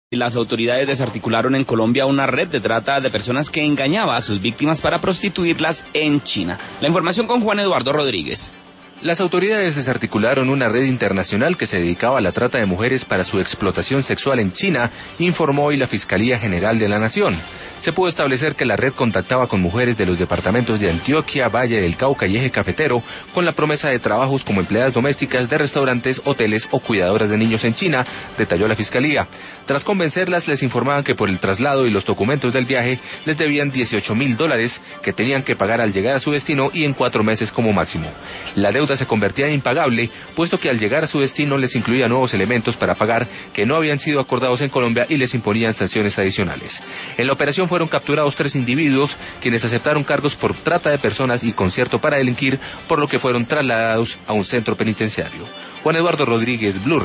Las autoridades desarticularon en Colombia una red de trata de personas que engañaba a sus víctimas para prostituirlas en China. La información con Juan Eduardo Rodríguez. Las autoridades desarticularon una red internacional que se dedicaba a la trata de mujeres para su explotación sexual en China, informó hoy la Fiscalía General de la Nación. Se pudo establecer que la red contactaba con mujeres de los departamentos de Antioquia, Valle del Cauca y Eje Cafetero con la promesa de trabajos como empleadas domésticas de restaurantes, hoteles o cuidadoras de niños en China, detalló la Fiscalía. Tras convencerlas, les informaban que por el traslado y los documentos del viaje les debían $18,000 que tenían que pagar al llegar a su destino y en 4 meses como máximo. La deuda se convertía en impagable, puesto que al llegar a su destino les incluía nuevos elementos para pagar que no habían sido acordados en Colombia y les imponían sanciones adicionales. En la operación fueron capturados 3 individuos, quienes aceptaron cargos por trata de personas y concierto para delinquir, por lo que fueron trasladados a un centro penitenciario. Juan Eduardo Rodríguez, Blue.